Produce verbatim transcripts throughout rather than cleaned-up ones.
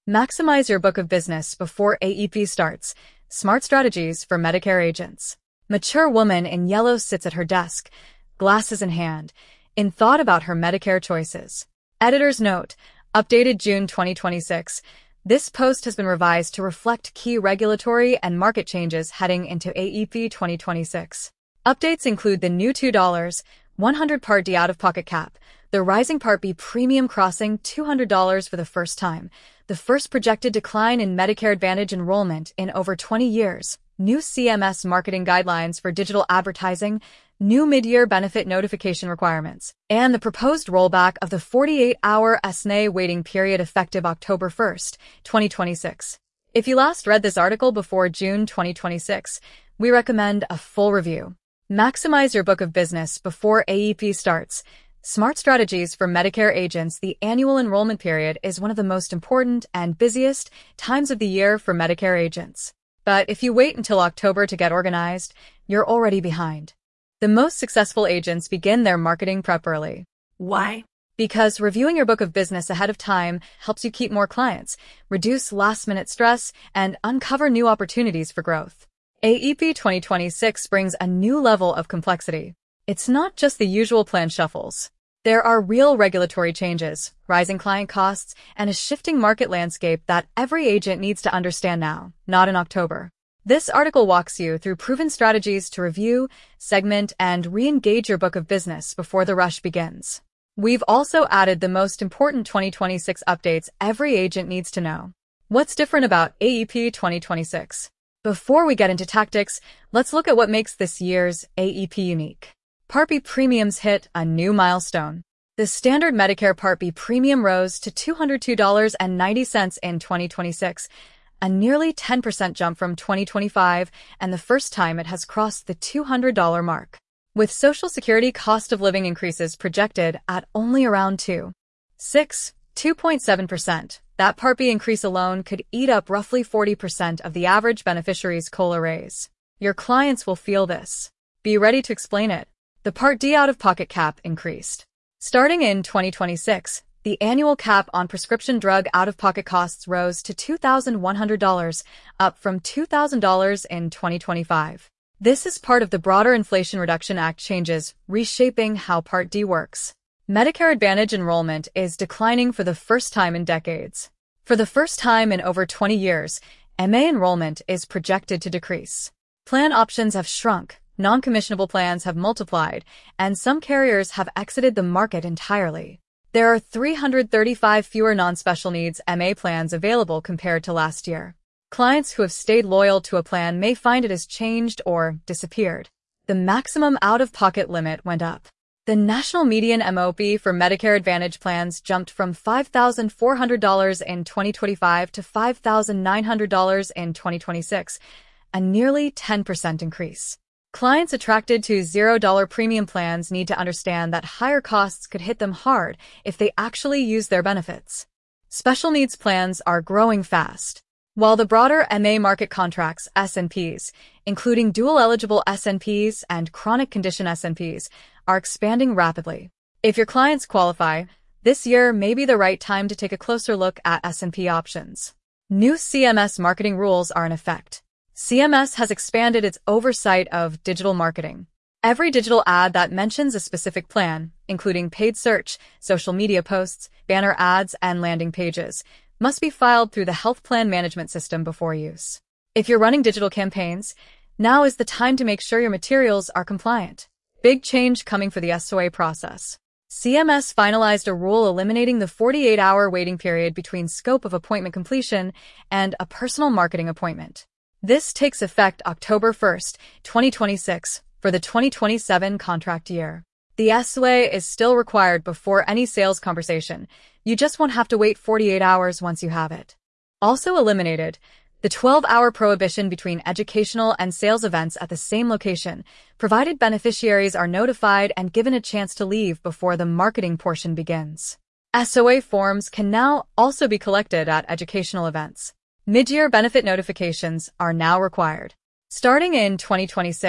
Maximize your book of business before A E P starts. Smart strategies for Medicare agents. Mature woman in yellow sits at her desk, glasses in hand, in thought about her Medicare choices. Editor's note, updated June twenty twenty-six. This post has been revised to reflect key regulatory and market changes heading into A E P twenty twenty-six. Updates include the new two dollars, one hundred Part D out-of-pocket cap, the rising Part B premium crossing two hundred dollars for the first time, the first projected decline in Medicare Advantage enrollment in over twenty years, new C M S marketing guidelines for digital advertising, new mid-year benefit notification requirements, and the proposed rollback of the forty-eight hour S N A waiting period effective October first, twenty twenty-six. If you last read this article before June twenty twenty-six, we recommend a full review. Maximize your book of business before A E P starts. Smart strategies for Medicare agents. The annual enrollment period is one of the most important and busiest times of the year for Medicare agents. But if you wait until October to get organized, you're already behind. The most successful agents begin their marketing prep early. Why? Because reviewing your book of business ahead of time helps you keep more clients, reduce last-minute stress, and uncover new opportunities for growth. A E P twenty twenty-six brings a new level of complexity. It's not just the usual plan shuffles. There are real regulatory changes, rising client costs, and a shifting market landscape that every agent needs to understand now, not in October. This article walks you through proven strategies to review, segment, and re-engage your book of business before the rush begins. We've also added the most important twenty twenty-six updates every agent needs to know. What's different about A E P twenty twenty-six? Before we get into tactics, let's look at what makes this year's A E P unique. Part B premiums hit a new milestone. The standard Medicare Part B premium rose to two hundred two dollars and ninety cents in twenty twenty-six, a nearly ten percent jump from twenty twenty-five, and the first time it has crossed the two hundred dollar mark. With Social Security cost of living increases projected at only around two point seven percent, that Part B increase alone could eat up roughly forty percent of the average beneficiary's COLA raise. Your clients will feel this. Be ready to explain it. The Part D out-of-pocket cap increased. Starting in twenty twenty-six, the annual cap on prescription drug out-of-pocket costs rose to two thousand one hundred dollars, up from two thousand dollars in twenty twenty-five. This is part of the broader Inflation Reduction Act changes, reshaping how Part D works. Medicare Advantage enrollment is declining for the first time in decades. For the first time in over twenty years, M A enrollment is projected to decrease. Plan options have shrunk, non-commissionable plans have multiplied, and some carriers have exited the market entirely. There are three hundred thirty-five fewer non-special needs M A plans available compared to last year. Clients who have stayed loyal to a plan may find it has changed or disappeared. The maximum out-of-pocket limit went up. The national median M O P for Medicare Advantage plans jumped from five thousand four hundred dollars in twenty twenty-five to five thousand nine hundred dollars in twenty twenty-six, a nearly ten percent increase. Clients attracted to zero dollar premium plans need to understand that higher costs could hit them hard if they actually use their benefits. Special needs plans are growing fast. While the broader M A market contracts S N Ps, including dual-eligible S N Ps and chronic condition S N Ps, are expanding rapidly. If your clients qualify, this year may be the right time to take a closer look at S N P options. New C M S marketing rules are in effect. C M S has expanded its oversight of digital marketing. Every digital ad that mentions a specific plan, including paid search, social media posts, banner ads, and landing pages, must be filed through the health plan management system before use. If you're running digital campaigns, now is the time to make sure your materials are compliant. Big change coming for the S O A process. C M S finalized a rule eliminating the forty-eight hour waiting period between scope of appointment completion and a personal marketing appointment. This takes effect October first, twenty twenty-six, for the twenty twenty-seven contract year. The S O A is still required before any sales conversation. You just won't have to wait forty-eight hours once you have it. Also eliminated, the twelve hour prohibition between educational and sales events at the same location, provided beneficiaries are notified and given a chance to leave before the marketing portion begins. S O A forms can now also be collected at educational events. Mid-year benefit notifications are now required. Starting in twenty twenty-six,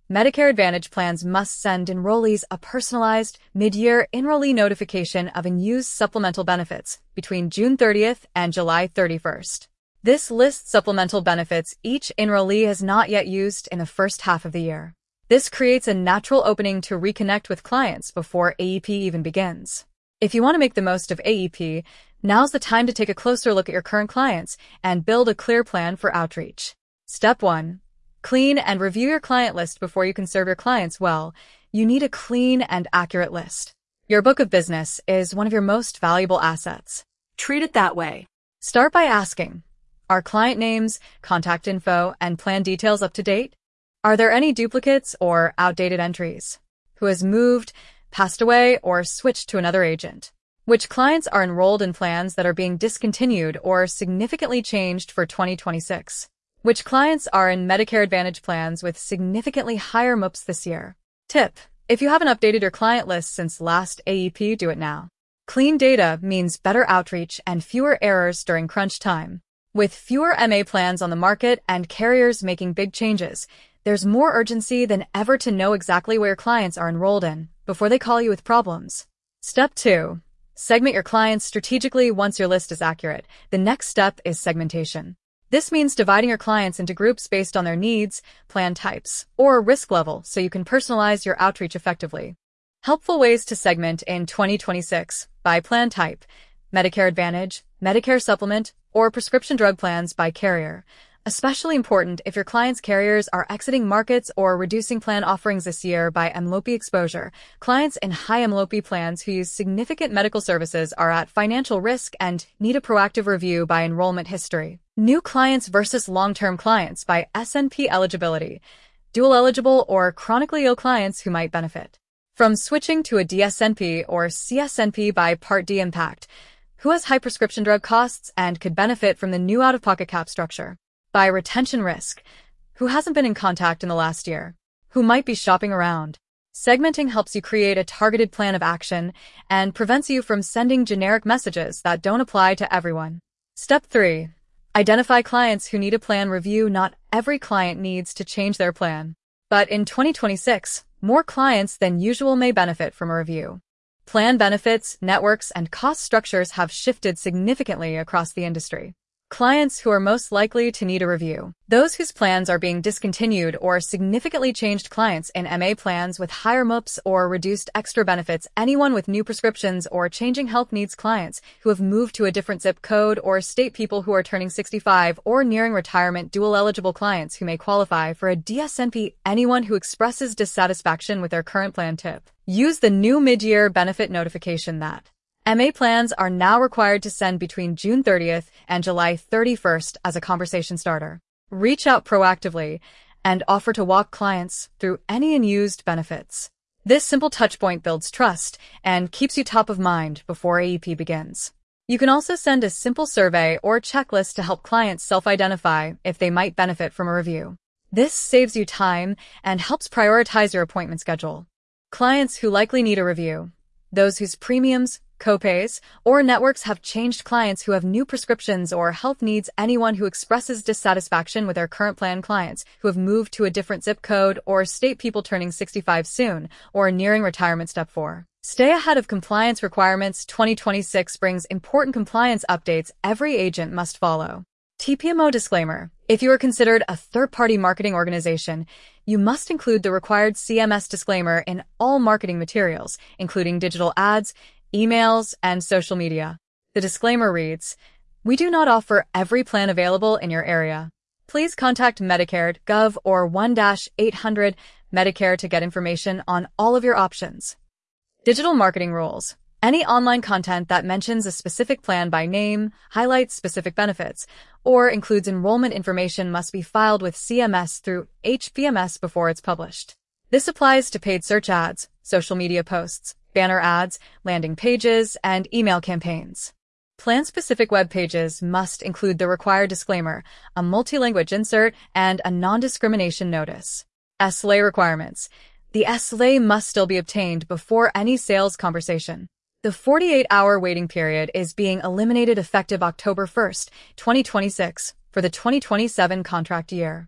Medicare Advantage plans must send enrollees a personalized, mid-year enrollee notification of unused supplemental benefits between June thirtieth and July thirty-first. This lists supplemental benefits each enrollee has not yet used in the first half of the year. This creates a natural opening to reconnect with clients before A E P even begins. If you want to make the most of A E P, now's the time to take a closer look at your current clients and build a clear plan for outreach. Step one. Clean and review your client list before you can serve your clients well. You need a clean and accurate list. Your book of business is one of your most valuable assets. Treat it that way. Start by asking, are client names, contact info, and plan details up to date? Are there any duplicates or outdated entries? Who has moved, passed away, or switched to another agent? Which clients are enrolled in plans that are being discontinued or significantly changed for twenty twenty-six? Which clients are in Medicare Advantage plans with significantly higher M U Ps this year? Tip: if you haven't updated your client list since last A E P, do it now. Clean data means better outreach and fewer errors during crunch time. With fewer M A plans on the market and carriers making big changes, there's more urgency than ever to know exactly where your clients are enrolled in before they call you with problems. Step two. Segment your clients strategically. Once your list is accurate, the next step is segmentation. This means dividing your clients into groups based on their needs, plan types, or risk level so you can personalize your outreach effectively. Helpful ways to segment in twenty twenty-six: by plan type, Medicare Advantage, Medicare Supplement, or prescription drug plans by carrier. Especially important if your clients' carriers are exiting markets or reducing plan offerings this year. By M L O P exposure, clients in high M L O P plans who use significant medical services are at financial risk and need a proactive review. By enrollment history, new clients versus long-term clients. By S N P eligibility, dual eligible or chronically ill clients who might benefit from switching to a D S N P or C S N P. By Part D impact, who has high prescription drug costs and could benefit from the new out-of-pocket cap structure. By retention risk, who hasn't been in contact in the last year, who might be shopping around. Segmenting helps you create a targeted plan of action and prevents you from sending generic messages that don't apply to everyone. Step three. Identify clients who need a plan review. Not every client needs to change their plan, but in twenty twenty-six, more clients than usual may benefit from a review. Plan benefits, networks, and cost structures have shifted significantly across the industry. Clients who are most likely to need a review: those whose plans are being discontinued or significantly changed, clients in M A plans with higher M U Ps or reduced extra benefits, anyone with new prescriptions or changing health needs, clients who have moved to a different zip code or state, people who are turning sixty-five or nearing retirement, dual eligible clients who may qualify for a D S N P, anyone who expresses dissatisfaction with their current plan. Tip: use the new mid-year benefit notification that M A plans are now required to send between June thirtieth and July thirty-first as a conversation starter. Reach out proactively and offer to walk clients through any unused benefits. This simple touchpoint builds trust and keeps you top of mind before A E P begins. You can also send a simple survey or checklist to help clients self-identify if they might benefit from a review. This saves you time and helps prioritize your appointment schedule. Clients who likely need a review: those whose premiums, copays, or networks have changed, clients who have new prescriptions or health needs, anyone who expresses dissatisfaction with their current plan, clients who have moved to a different zip code or state, people turning sixty-five soon or nearing retirement. Step four. Stay ahead of compliance requirements. twenty twenty-six brings important compliance updates every agent must follow. T P M O disclaimer: if you are considered a third-party marketing organization, you must include the required C M S disclaimer in all marketing materials, including digital ads, emails, and social media. The disclaimer reads, "We do not offer every plan available in your area. Please contact Medicare dot gov or one eight hundred Medicare to get information on all of your options." Digital marketing rules: any online content that mentions a specific plan by name, highlights specific benefits, or includes enrollment information must be filed with C M S through H P M S before it's published. This applies to paid search ads, social media posts, banner ads, landing pages, and email campaigns. Plan-specific web pages must include the required disclaimer, a multi-language insert, and a non-discrimination notice. S L A requirements: the S L A must still be obtained before any sales conversation. The forty-eight hour waiting period is being eliminated effective October first, twenty twenty-six, for the twenty twenty-seven contract year.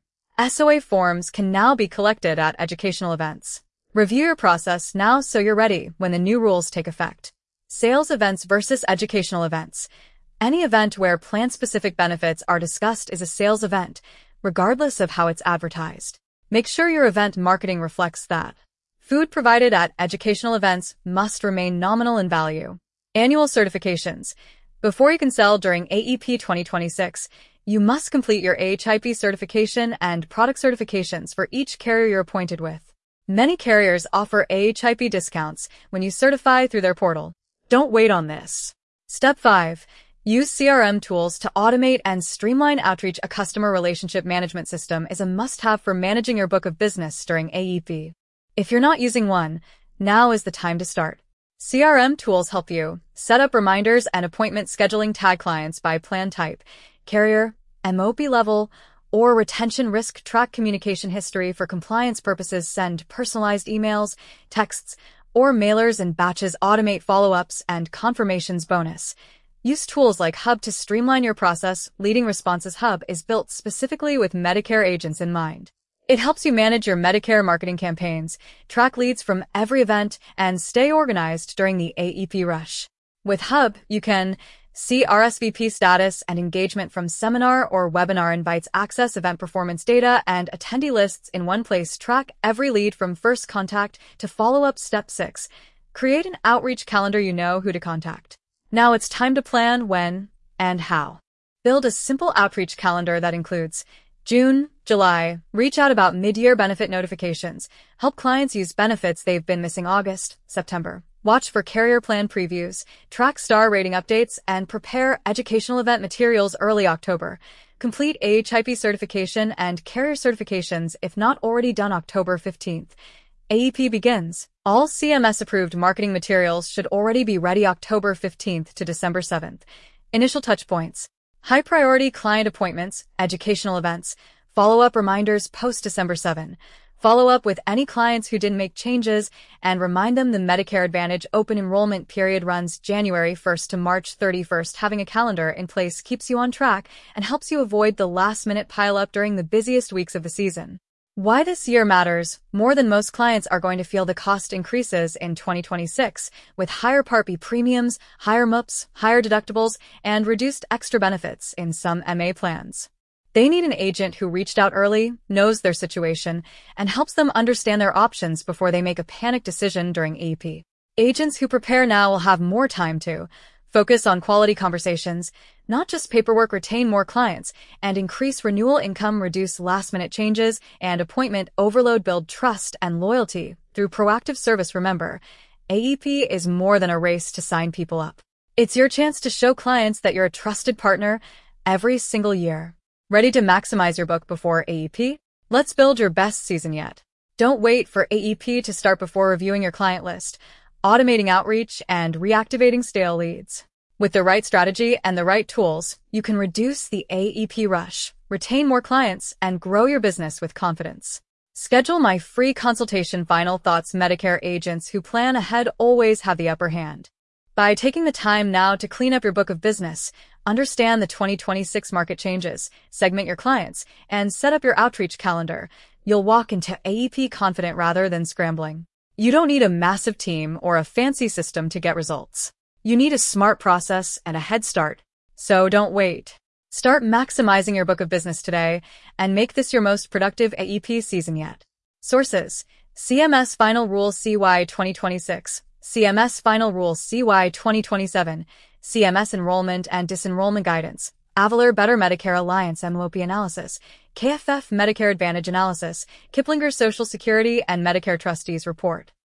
S O A forms can now be collected at educational events. Review your process now so you're ready when the new rules take effect. Sales events versus educational events. Any event where plan-specific benefits are discussed is a sales event, regardless of how it's advertised. Make sure your event marketing reflects that. Food provided at educational events must remain nominal in value. Annual certifications. Before you can sell during A E P twenty twenty-six, you must complete your A H I P certification and product certifications for each carrier you're appointed with. Many carriers offer A H I P discounts when you certify through their portal. Don't wait on this. Step five. Use C R M tools to automate and streamline outreach. A customer relationship management system is a must-have for managing your book of business during A E P. If you're not using one, now is the time to start. C R M tools help you set up reminders and appointment scheduling, tag clients by plan type, carrier, M O P level, or retention risk, track communication history for compliance purposes, send personalized emails, texts, or mailers in batches, automate follow-ups and confirmations. Bonus. Use tools like Hub to streamline your process. Leading Responses Hub is built specifically with Medicare agents in mind. It helps you manage your Medicare marketing campaigns, track leads from every event, and stay organized during the A E P rush. With Hub, you can see R S V P status and engagement from seminar or webinar invites, access event performance data and attendee lists in one place, track every lead from first contact to follow-up. Step six. Create an outreach calendar. You know who to contact. Now it's time to plan when and how. Build a simple outreach calendar that includes June, July, reach out about mid-year benefit notifications, help clients use benefits they've been missing. August, September. Watch for carrier plan previews, track star rating updates, and prepare educational event materials. Early October. Complete A H I P certification and carrier certifications if not already done. October fifteenth. A E P begins. All C M S-approved marketing materials should already be ready. October fifteenth to December seventh. Initial touchpoints. High-priority client appointments, educational events, follow-up reminders post-December seventh. Follow up with any clients who didn't make changes and remind them the Medicare Advantage open enrollment period runs January first to March thirty-first. Having a calendar in place keeps you on track and helps you avoid the last-minute pileup during the busiest weeks of the season. Why this year matters. More than most clients are going to feel the cost increases in twenty twenty-six, with higher Part B premiums, higher M U Ps, higher deductibles, and reduced extra benefits in some M A plans. They need an agent who reached out early, knows their situation, and helps them understand their options before they make a panic decision during A E P. Agents who prepare now will have more time to focus on quality conversations, not just paperwork, retain more clients, and increase renewal income, reduce last-minute changes and appointment overload, build trust and loyalty through proactive service. Remember, A E P is more than a race to sign people up. It's your chance to show clients that you're a trusted partner every single year. Ready to maximize your book before A E P? Let's build your best season yet. Don't wait for A E P to start before reviewing your client list, automating outreach, and reactivating stale leads. With the right strategy and the right tools, you can reduce the A E P rush, retain more clients, and grow your business with confidence. Schedule my free consultation. Final thoughts. Medicare agents who plan ahead always have the upper hand. By taking the time now to clean up your book of business, understand the twenty twenty-six market changes, segment your clients, and set up your outreach calendar, you'll walk into A E P confident rather than scrambling. You don't need a massive team or a fancy system to get results. You need a smart process and a head start. So don't wait. Start maximizing your book of business today and make this your most productive A E P season yet. Sources: C M S Final Rule C Y twenty twenty-six, C M S Final Rule C Y twenty twenty-seven, C M S Enrollment and Disenrollment Guidance, Avalar Better Medicare Alliance M O P Analysis, K F F Medicare Advantage Analysis, Kiplinger Social Security and Medicare Trustees Report.